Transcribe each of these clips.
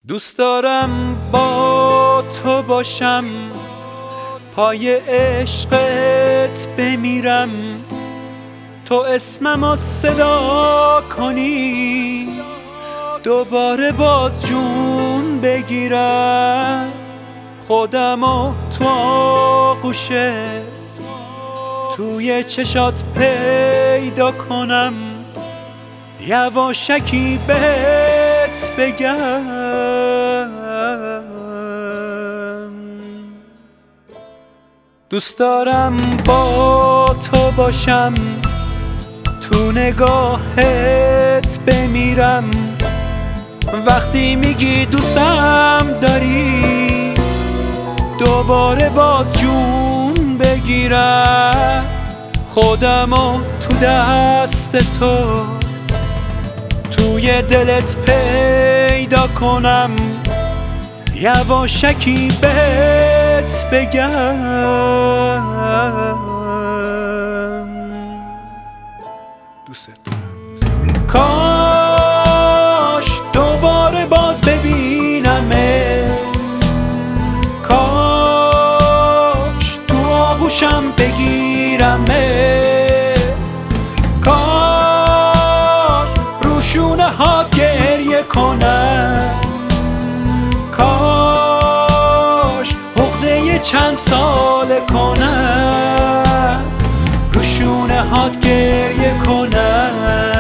دوست دارم با تو باشم، پای عشقت بمیرم، تو اسممو صدا کنی، دوباره باز جون بگیرم، خودمو تو آغوشت توی چشات پیدا کنم، یواشکی بهت بگم. دوست دارم با تو باشم، تو نگاهت بمیرم، وقتی میگی دوستم داری، دوباره باز جون بگیرم، خودمو تو دست تو توی دلت پیدا کنم، یواشکی بهت بگم. دوست دارم، کاش دوباره باز ببینمت، کاش تو آغوشم بگیرمت، کاش رو شونه ها گریه کنم، کاش عقده چند ساله کنم، رو شونه هات گریه کنم.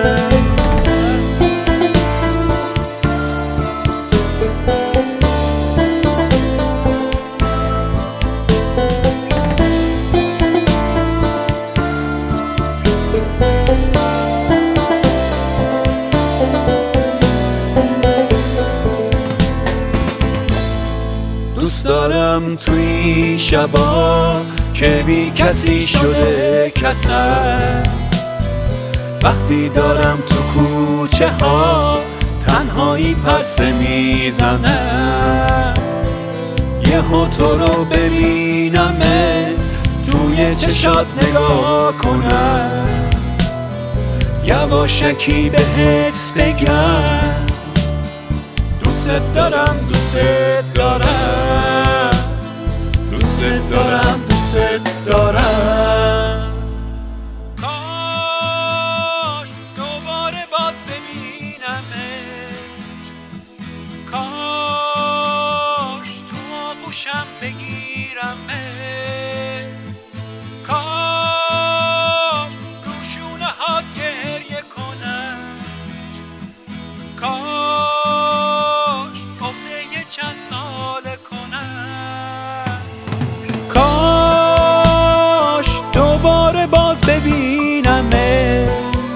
دوست دارم توی شبا که بی کسی شده کسم، وقتی دارم تو کوچه ها تنهایی پرسه میزنم، یهو تو رو ببینمه توی چشات نگاه کنم، یواشکی بهت بگم. دوست دارم دوست دارم دوست دارم دوست دارم، کاش دوباره باز ببینمت، کاش تو آغوشم بگیرمت، کاش رو شونه ها گریه کنم، کاش عقده چند ساله کنم، کاش دوباره باز ببینمت،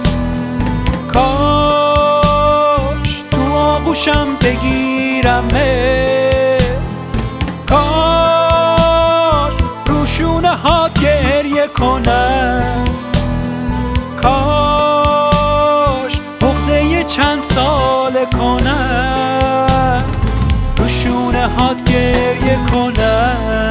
کاش تو آغوشم بگیرمت، کاش رو شونه ها گریه کنم، کاش عقده چند ساله کنم، رو شونه هات گریه کنم.